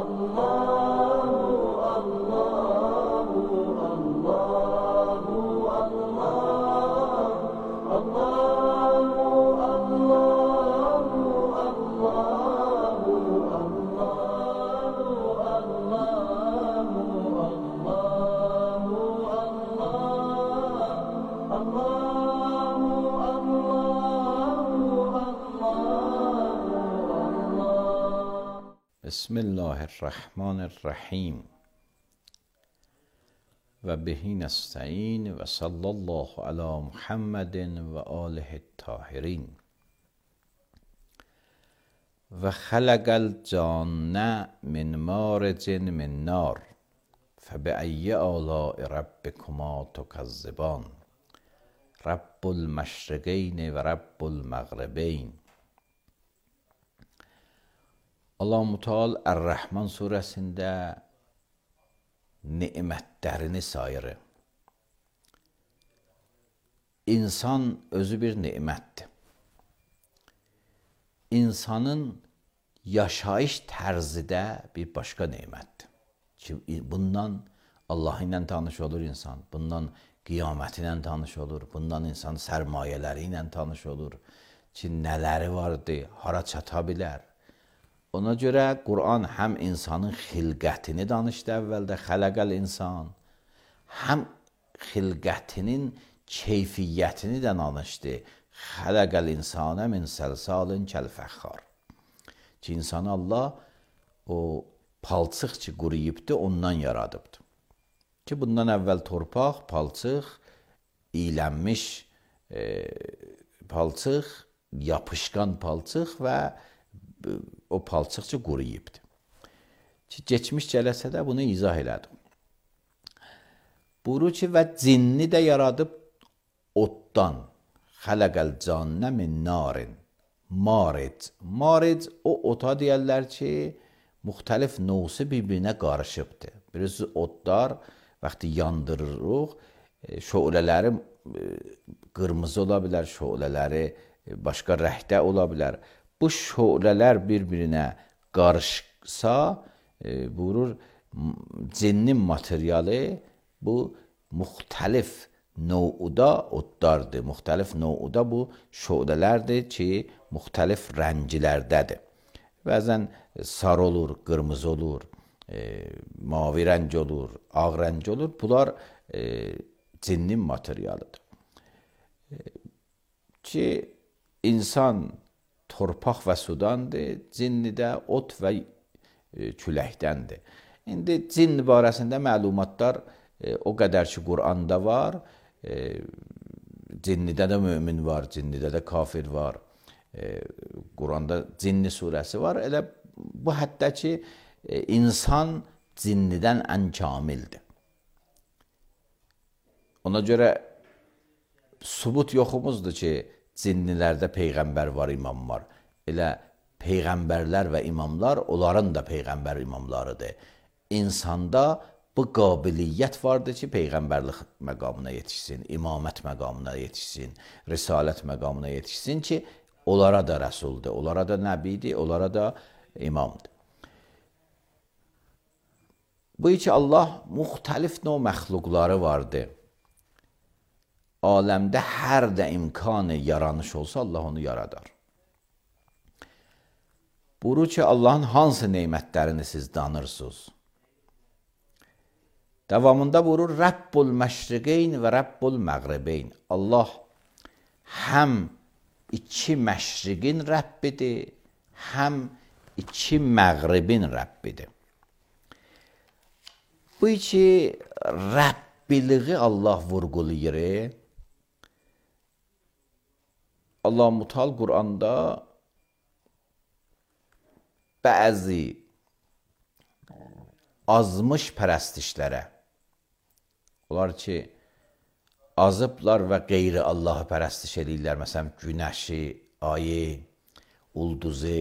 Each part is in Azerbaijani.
بسم الله الرحمن الرحیم و به نستعین و صلی الله علی محمد و آله الطاهرین و خلق الجان من مارج من نار فبأی آلاء ربکما تکذبان رب المشرقین و رب المغربین. Allah-u Teala Er-Rahman surəsində nemətlərini sayır. İnsan özü bir nemətdir. İnsanın yaşayış tərzi də bir başqa nemətdir. Ki, bundan Allah ilə tanış olur insan, bundan qiyaməti ilə tanış olur, bundan insan sərmayələri ilə tanış olur ki, nələri vardır, hara çata bilər. Ona görə Quran həm insanın xilqətini danışdı əvvəldə, xələqəl insan, həm xilqətinin keyfiyyətini də danışdı. Xələqəl insanə min səlsalin kəlfəxxar. Ki, insanı Allah o palçıq ki, quruyubdur, ondan yaradıbdır. Ki, bundan əvvəl torpaq, palçıq, iylənmiş palçıq, yapışqan palçıq və o palçıqca quruyubdur. Ki, geçmiş cələsə də bunu izah elədim. Buyurur ki, və cinni də yaradıb oddan. Xələqəl cannə min narin. Maric. Maric o ota deyərlər ki, müxtəlif növsi bir-birinə qarışıbdır. Birisi odlar, vaxtı yandırırıq, şölələri qırmızı ola bilər, şölələri başqa rəhdə ola bilər. Bu şölələr bir-birinə qarışsa, buyurur, cinnin materialı bu müxtəlif növdə odlardır. Müxtəlif növdə bu şölələrdir ki, müxtəlif rənglərdədir. Bəzən sarı olur, qırmızı olur, mavi rəng olur, ağ rəng olur. Bunlar cinnin materialıdır. Ki, insan torpaq və sudandır, cinni də ot və küləkdəndir. İndi cin barəsində məlumatlar o qədər ki, Quranda var, cinnidə də mömin var, cinnidə də kafir var, Quranda cinni surəsi var. Elə bu həddə ki, insan cinnidən ən kamildir. Ona görə sübut yoxumuzdur ki, cinnilərdə peyğəmbər var, imam var. Elə peyğəmbərlər və imamlar, onların da peyğəmbər imamlarıdır. İnsanda bu qabiliyyət vardır ki, peyğəmbərlik məqamına yetişsin, imamət məqamına yetişsin, risalət məqamına yetişsin ki, onlara da rəsuldur, onlara da nəbidir, onlara da imamdır. Bu ki, Allah müxtəlif növ məxluqları vardır. Aləmdə hər də imkanı yaranış olsa, Allah onu yaradar. Buyurur ki, Allahın hansı neymətlərini siz danırsınız? Davamında buyurur, Rəbbul məşriqeyn və Rəbbul məğribeyn. Allah həm iki məşriqin Rəbbidir, həm iki məğribin Rəbbidir. Bu ki, Rəbbiliği Allah vurğulayır. Allah-u Teala Quranda bəzi azmış pərəstişlərə, onlar ki, azıblar və qeyri Allahı pərəstiş edirlər, məsələn, günəşi, ayı, ulduzu,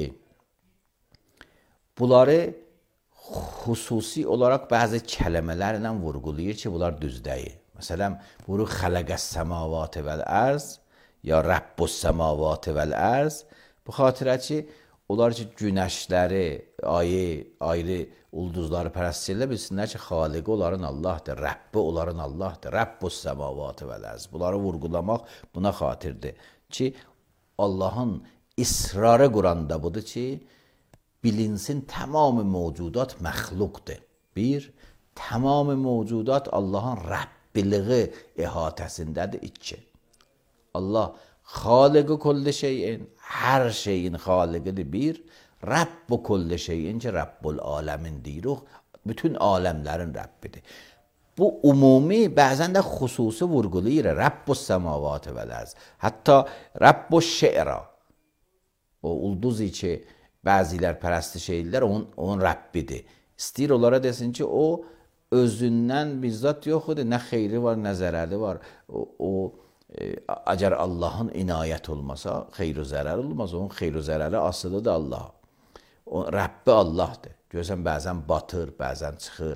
bunları xüsusi olaraq bəzi kələmələrlə vurğulayır ki, bunlar düz deyil. Məsələn, buyurur, xələqəs səmavatı vəl ərz, ya Rəbbus səmavatı vəl ərz, bu xatirə ki, onlar ki günəşləri, ayı, ayrı ulduzları pərəst edirlər, bilsinlər ki, xaliqi onların Allahdır, Rəbbi onların Allahdır, Rəbbus səmavatı vəl ərz. Bunları vurğulamaq buna xatirdir ki, Allahın israrı Quranda budur ki, bilinsin tamamı mövcudat məxluqdur. Bir, tamamı mövcudat Allahın Rəbbiliği əhatəsindədir. İki, Allah xaliqi kulli şeyin, hər şeyin xaliqidir. Bir, Rəbbu kulli şeyin ki, Rəbbul aləmin deyirik, bütün aləmlərin Rəbbidir. Bu umumi, bəzən də xüsusi vurğulayır. Rəbbus səmavatı vəl ərz. Hətta Rəbbus şe'ra, o ulduz ki, bəzilər pərəstiş edirlər, onun Rəbbidir. İstəyir onlara desin ki, o özündən bizzat yoxdur, nə xeyri var, nə zərəri var. Əgər Allahın inayət olmasa, xeyr-i zərər olmaz, onun xeyr-i zərəri asılıdır Allah'a. O Rəbbi Allahdır. Görürsən, bəzən batır, bəzən çıxır.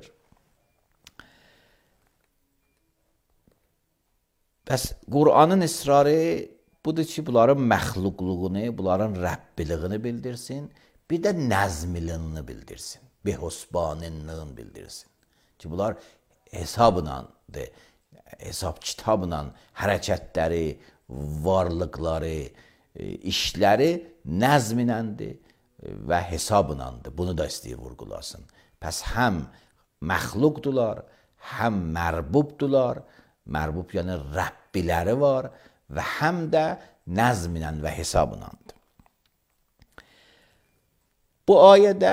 Bəs Qur'anın israrı budur ki, bunların məxluqluğunu, bunların Rəbbiliyini bildirsin, bir də nəzmiliyini bildirsin, behusbaniliyini bildirsin. Ki, bunlar hesabınandır, hesab kitabla hərəkətləri, varlıqları, işləri nəzminəndir və hesabınandır. Bunu da istəyir vurğulasın. Pəs həm məxluqdular, həm mərbubdular, mərbub yəni Rəbbiləri var və həm də nəzminən və hesabınandır. Bu ayədə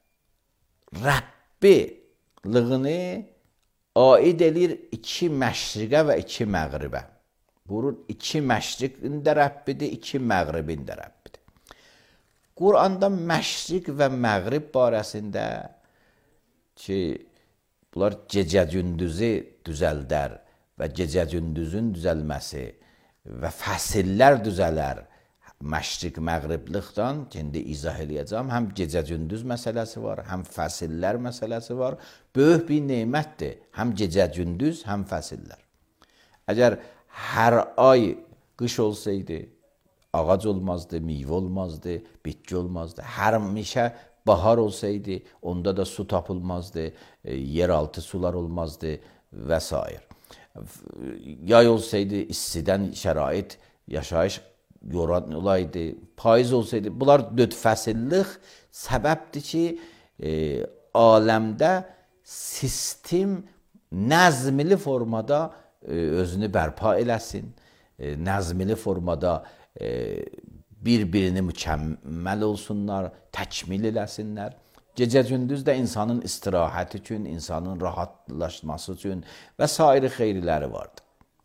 Rəbbiliyini aid edir iki məşriqə və iki məğribə. Buyurur, iki məşriqin də Rəbbidir, iki məğribin də Rəbbidir. Qur'anda məşriq və məğrib barəsində ki, bunlar gecə-gündüzü düzəldər və gecə-gündüzün düzəlməsi və fəsillər düzələr. Məşriq, məğriblikdən indi izah edəcəm. Həm gecə-gündüz məsələsi var, həm fəsillər məsələsi var. Böyük bir nemətdir. Həm gecə-gündüz, həm fəsillər. Əgər hər ay qış olsaydı, ağac olmazdı, meyvə olmazdı, bitki olmazdı. Həmişə bahar olsaydı, onda da su tapılmazdı, yeraltı sular olmazdı və s. Yay olsaydı, istidən şərait, yaşayış yoran olaydı, payız olsaydı. Bunlar fəsillik səbəbdir ki, aləmdə sistem nəzmli formada özünü bərpa eləsin, nəzmli formada bir-birini mükəmməl olsunlar, təkmil eləsinlər. Gecə-gündüz də insanın istirahəti üçün, insanın rahatlaşması üçün və sair xeyirləri vardır.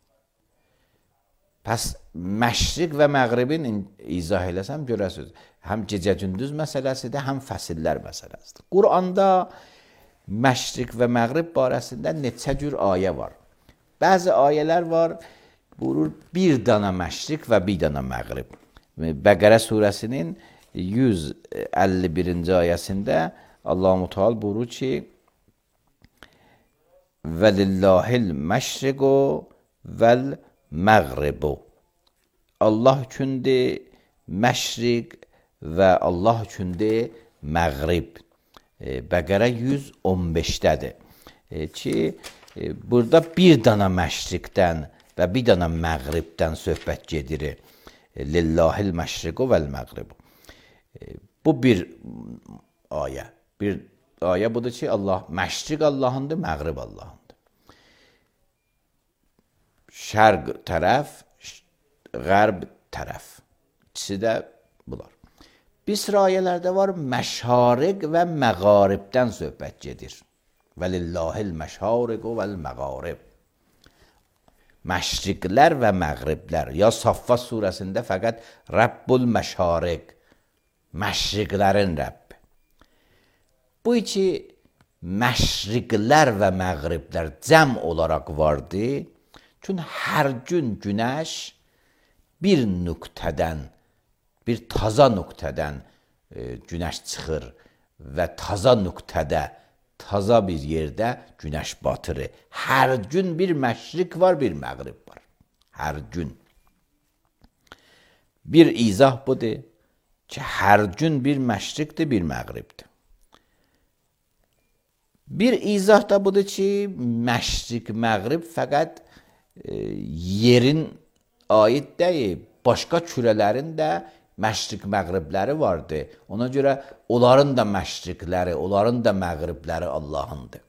Pəs məşriq və məğribin izah eləsəm görəsiniz. Həm gecə-gündüz məsələsidir, həm fəsillər məsələsidir. Qur'anda məşriq və məğrib barəsində neçə cür ayə var. Bəzi ayələr var, buyurur, bir dana məşriq və bir dana məğrib. Bəqərə surəsinin 151-ci ayəsində Allah-u Teala buyurur ki, vəlillahil məşriqu vəl məğribu. Allah üçündür məşriq və Allah üçündür məğrib. Bəqərə 115-dədir. Ki, burada bir dana məşriqdən və bir dana məğribdən söhbət gedir. Lillahil məşriqu vəl məğribu. Bu bir ayə. Bir ayə budur ki, Allah məşriq Allahındır, məğrib Allahındır. Şərq tərəf, qərb tərəf. İkisi də bunlar. Bir sıra ayələrdə var, məşariq və məğaribdən söhbət gedir. Vəlillahil məşariqu vəl məğarib. Məşriqlər və məğriblər. Ya Saffat surəsində fəqət Rəbbul məşariq, məşriqlərin Rəbbi. Bu iki məşriqlər və məğriblər cəm olaraq vardı. Çünki hər gün günəş bir nöqtədən, bir taza nöqtədən günəş çıxır və taza nöqtədə, taza bir yerdə günəş batırır. Hər gün bir məşriq var, bir məğrib var. Hər gün. Bir izah budur ki hər gün bir məşriqdir, bir məğribdir. Bir izah da budur ki, məşriq, məğrib fəqət yerin aid deyil, başqa kürələrin də məşriq, məğribləri vardır. Ona görə onların da məşriqləri, onların da məğribləri Allahındır.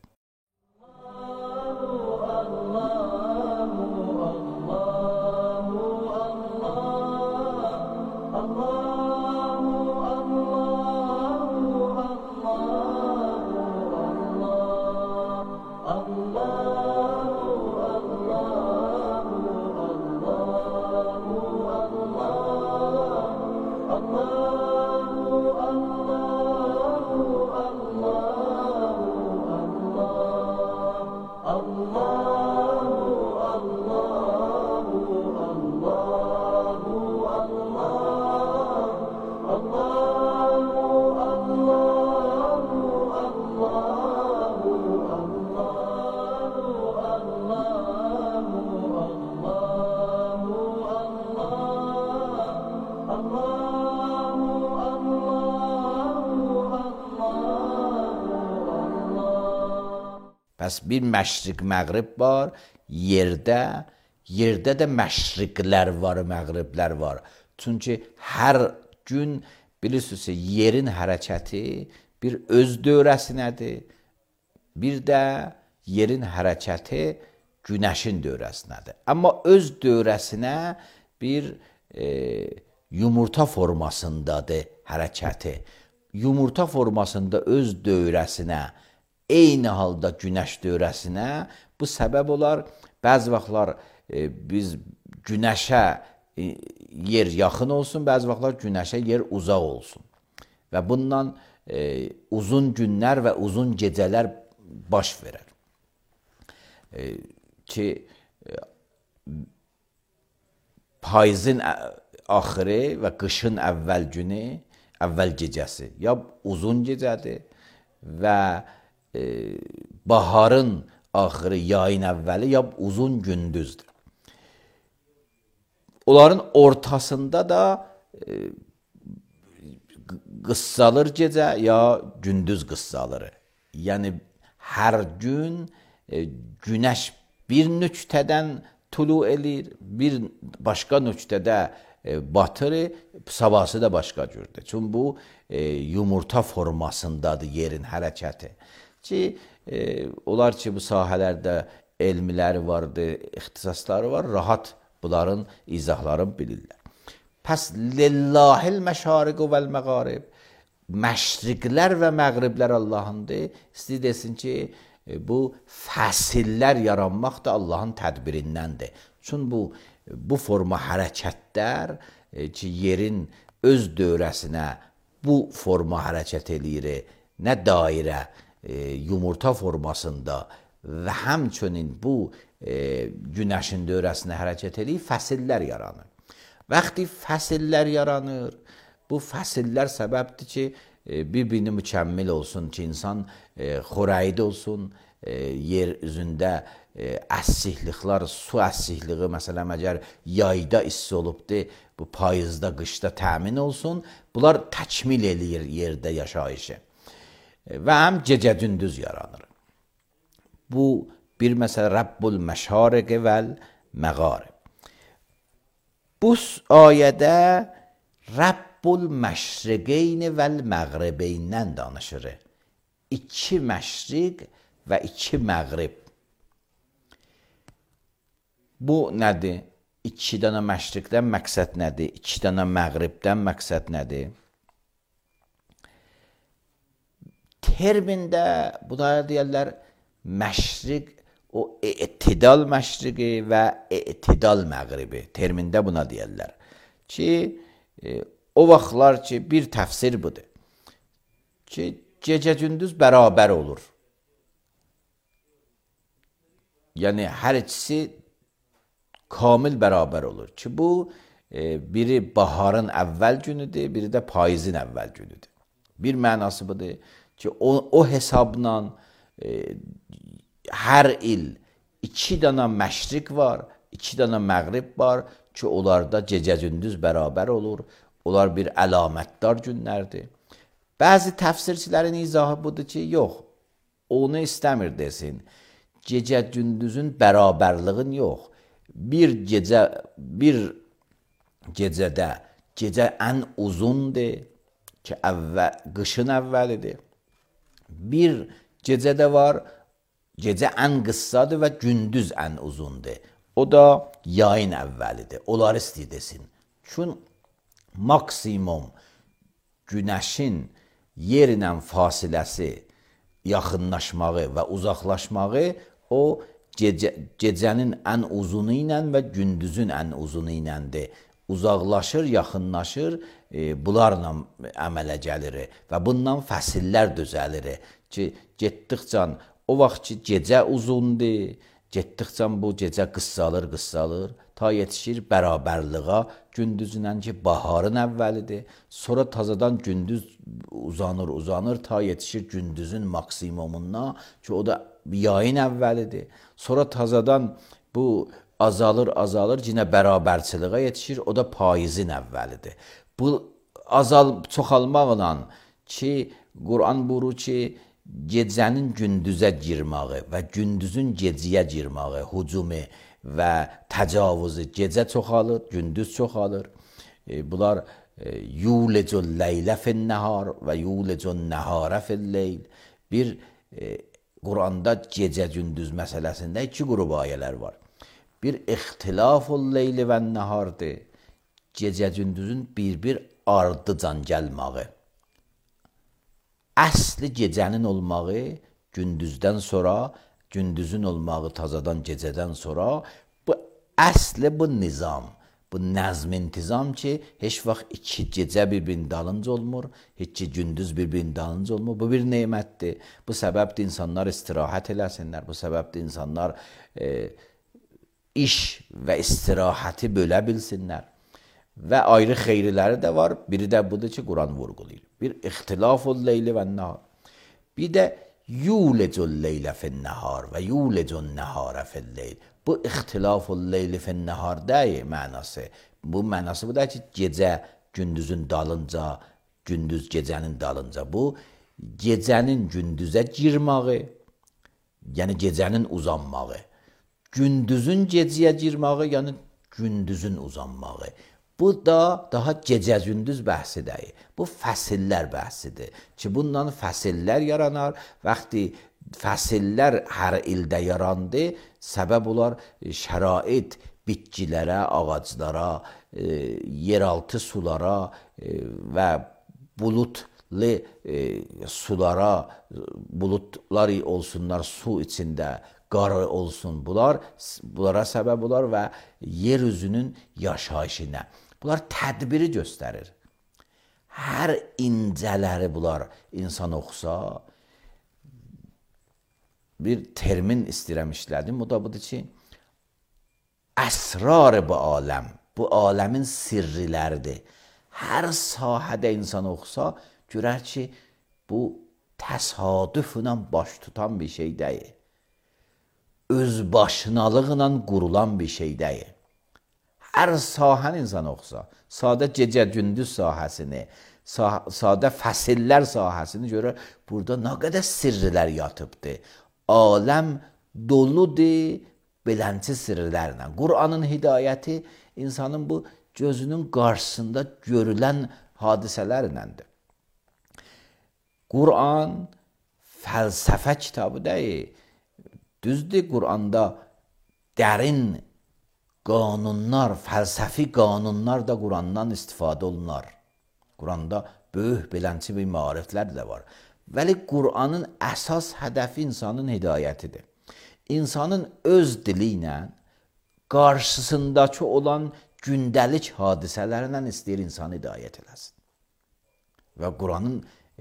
Pəs bir məşriq, məğrib var yerdə. Yerdə də məşriqlər var, məğriblər var. Çünki hər gün bilirsiniz, yerin hərəkəti bir öz dövrəsinədir. Bir də yerin hərəkəti günəşin dövrəsinədir. Amma öz dövrəsinə bir yumurta formasındadır hərəkəti. Yumurta formasında öz dövrəsinə, eyni halda günəş dövrəsinə bu səbəb olar. Bəzi vaxtlar biz günəşə yer yaxın olsun, bəzi vaxtlar günəşə yer uzaq olsun. Və bundan uzun günlər və uzun gecələr baş verər. Ki payızın axırı və qışın əvvəl günü, əvvəl gecəsi ya uzun gecədir və baharın axırı, yayın əvvəli ya uzun gündüzdür. Onların ortasında da qıssalır gecə ya gündüz qıssalır. Yəni hər gün günəş bir nöqtədən tulu elir, bir başqa nöqtədə batır, sabahsı da başqa cürdür. Çünki bu yumurta formasındadır yerin hərəkəti. Ki, olar ki, bu sahələrdə elmiləri vardır, ixtisasları var, rahat bunların izahlarını bilirlər. Pəs, lillahil məşariqu vəl-məğarib, məşriqlər və məğriblər Allahındır. İstəyir desin ki, bu fəsillər yaranmaq da Allahın tədbirindəndir. Çünki bu forma hərəkətlər ki, yerin öz dövrəsinə bu forma hərəkət eləyir, nə dairə, yumurta formasında və həmçinin bu günəşin dövrəsinə hərəkət eləyir, fəsillər yaranır. Vaxtı fəsillər yaranır, bu fəsillər səbəbdir ki, bir-birini mükəmmil olsun ki, insan xorayid olsun, yer üzündə əsihliklər, su əsihliği, məsələn, əgər yayda isti olubdur, bu payızda, qışda təmin olsun, bunlar təkmil eləyir yerdə yaşayışı. Və həm gecə-gündüz yaranır. Bu bir məsələ Rabbul məşariq vəl məğarib. Bu ayədə Rabbul məşriqeyn vəl məğribeynən danışır. İki məşriq və iki məğrib. Bu nədir? İki dənə məşriqdən məqsəd nədir? İki dənə məğribdən məqsəd nədir? Termində buna deyərlər məşriq, o etidal məşriqi və etidal məğribi. Termində buna deyərlər. Ki, o vaxtlar ki, bir təfsir budur. Ki, gecə-gündüz bərabər olur. Yəni, hər ikisi kamil bərabər olur. Ki, bu, biri baharın əvvəl günüdür, biri də payızın əvvəl günüdür. Bir mənası budur ki, o hesabla hər il iki dənə məşriq var, iki dənə məğrib var ki, onlarda gecə-gündüz bərabər olur. Onlar bir əlamətdar günlərdir. Bəzi təfsirçilərin izahı budur ki, yox, onu istəmir desin. Gecə gündüzün bərabərliğin yox. Bir gecədə gecə ən uzundur ki, qışın əvvəlidir. Bir gecədə var, gecə ən qıssadır və gündüz ən uzundur. O da yayın əvvəlidir. Onlar istəyir desin. Çünki maksimum günəşin yerlə fasiləsi, yaxınlaşmağı və uzaqlaşmağı o gecənin ən uzunu ilə və gündüzün ən uzunu iləndir. Uzaqlaşır, yaxınlaşır, bunlarla əmələ gəlir və bundan fəsillər düzəlir ki, getdikcə o vaxt ki, gecə uzundur, getdikcə bu gecə qıssalır, ta yetişir bərabərliğə gündüzünən ki, baharın əvvəlidir. Sonra tazadan gündüz uzanır, ta yetişir gündüzün maksimumuna ki, o da yayın əvvəlidir. Sonra tazadan bu azalır, yenə bərabərçiliğə yetişir, o da payızın əvvəlidir. Bu çoxalmaqla ki, Quran buyurur ki, gecənin gündüzə girməyi və gündüzün gecəyə girməyi, hücumu və təcavüzü gecə çoxalır, gündüz çoxalır. Bunlar yulecul leylə fin-nəhar və yulecul nəhara fil-leyl. Bir Quranda gecə gündüz məsələsində iki qrup ayələr var. Bir ixtilaful leyli və nəhardır. Gecə gündüzün bir ardıcan gəlməyi. Əsli gecənin olmağı gündüzdən sonra, gündüzün olmağı tazadan gecədən sonra, bu əsli bu nizam, bu nəzm-intizam ki, heç vaxt iki gecə bir-birinin dalınca olmur, heç gündüz bir-birinin dalınca olmur. Bu bir nemətdir. Bu səbəbdir insanlar istirahət eləsinlər, bu səbəbdir insanlar iş və istirahəti bölə bilsinlər. Və ayrı xeyriləri də var. Biri də budur ki, Quran vurğulayır. Bir ixtilaful leyli və nəhar. Bir də yulecul leylə fin-nəhar və yulecul nəhara fil-leyl. Bu ixtilaful leyli fin-nəhar deyil mənası. Bu mənası bu da ki, gecə gündüzün dalınca, gündüz gecənin dalınca. Bu gecənin gündüzə girməyi, yəni gecənin uzanmağı. Gündüzün gecəyə girməyi, yəni gündüzün uzanmağı. Bu da daha gecə-gündüz bəhsi deyil. Bu fəsillər bəhsidir. Ki, bundan fəsillər yaranar. Vaxtı fəsillər hər ildə yarandı, səbəb olar şərait bitkilərə, ağaclara, yeraltı sulara və bulutlu sulara, bulutlar olsunlar su içində, qarı olsun. Bunlara səbəb olar və yer üzünün yaşayışına. Bunlar tədbiri göstərir. Hər incələri bunlar insan oxusa, bir termin istəyirəm işlədim. O da budur ki, əsrar bu aləm, bu aləmin sirriləridir. Hər sahədə insan oxusa, görər ki, bu təsadüflə baş tutan bir şey deyil. Özbaşınalıqla qurulan bir şey deyil. Hər sahəni insan oxusa, sadə gecə-gündüz sahəsini, sadə fəsillər sahəsini görür, burada nə qədər sirrilər yatıbdır. Aləm doludur belənçi sirrlərlə. Quranın hidayəti insanın bu gözünün qarşısında görülən hadisələrləndir. Quran fəlsəfə kitabı deyil. Düzdür, Quranda dərin qanunlar, fəlsəfi qanunlar da Qurandan istifadə olunar. Quranda böyük belənçi bir maariflər də var. Vəli Quranın əsas hədəfi insanın hidayətidir. İnsanın öz dili ilə qarşısındakı olan gündəlik hadisələrlə istəyir insanı hidayət eləsin. Və Quranın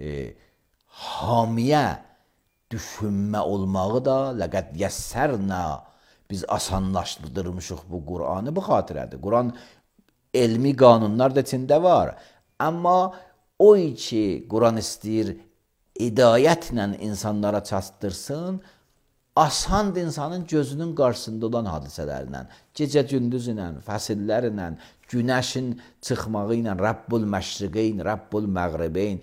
hamiyə düşünmə olmağı da ləqəd yəssərnə, biz asanlaşdırmışıq bu Quranı bu xatirədir. Quran elmi qanunlar da içində var. Amma o ki, Quran istəyir hidayətlə insanlara çatdırsın, asandır insanın gözünün qarşısında olan hadisələrlə, gecə-gündüz ilə, fəsillərlə, günəşin çıxmağı ilə, Rabbul Məşriqeyn, Rabbul Məğribeyn,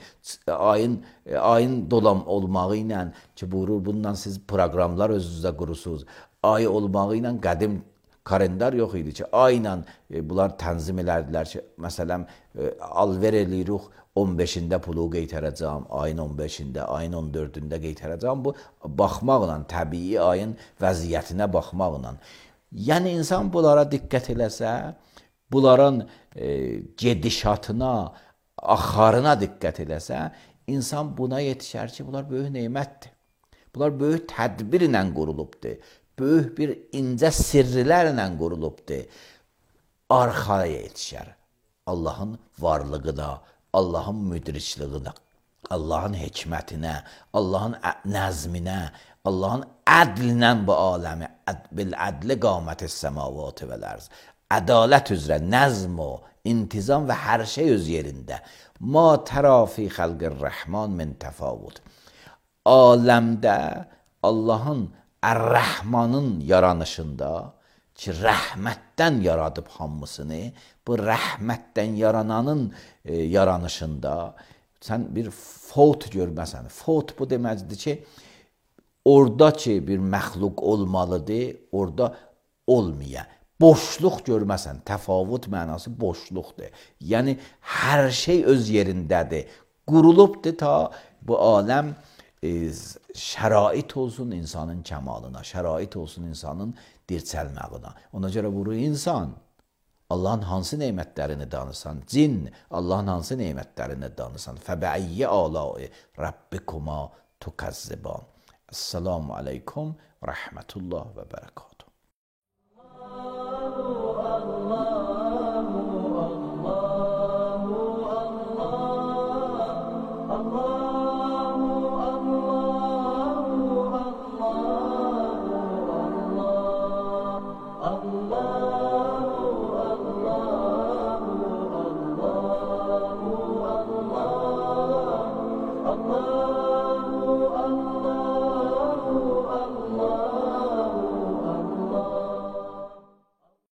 ayın dolam olmağı ilə ki, buyurur, bundan siz proqramlar özünüzdə qurursunuz. Ay olmağı ilə qədim kalendar yox idi ki, ayla bunlar tənzim elədilər ki, məsələn, alver eləyirik, 15-də pulu qeytərəcəm, ayın 15-də, ayın 14-də qeytərəcəm. Bu, baxmaqla, təbii ayın vəziyyətinə baxmaqla. Yəni, insan bunlara diqqət eləsə, bunların gedişatına, axarına diqqət eləsə, insan buna yetişər ki, bunlar böyük neymətdir. Bunlar böyük tədbirlə qurulubdur. Böyük bir incə sirrilərlə qurulubdur. Arxaya yetişər. Allahın varlığına, Allahın müdrikliğinə, Allahın hikmətinə, Allahın nəzminə, Allahın ədlinə bu aləmi, bil ədli qamətis səmavatı vəl-ərz. Ədalət üzrə nəzm o, intizam və hər şey öz yerində. Ma tərə fi xəlqir rəhman min təfavut. Aləmdə Allahın Ər-Rəhmanın yaranışında ki, rəhmətdən yaradıb hamısını, bu rəhmətdən yarananın yaranışında sən bir fot görməsən. Fot bu deməkdir ki, orada ki bir məxluq olmalıdır, orada olmaya. Boşluq görməsən, təfavut mənası boşluqdur. Yəni, hər şey öz yerindədir. Qurulubdur ta bu aləm şərait olsun insanın kəmalına, şərait olsun insanın dirçəlməyinə. Ona görə vurur insan, Allahın hansı neymətlərini danırsan, cin, Allahın hansı neymətlərini danırsan, fəbəiyyə alai Rabbikuma tukəzziban. Esselamu aleykum və rəhmətullah və bərəkət.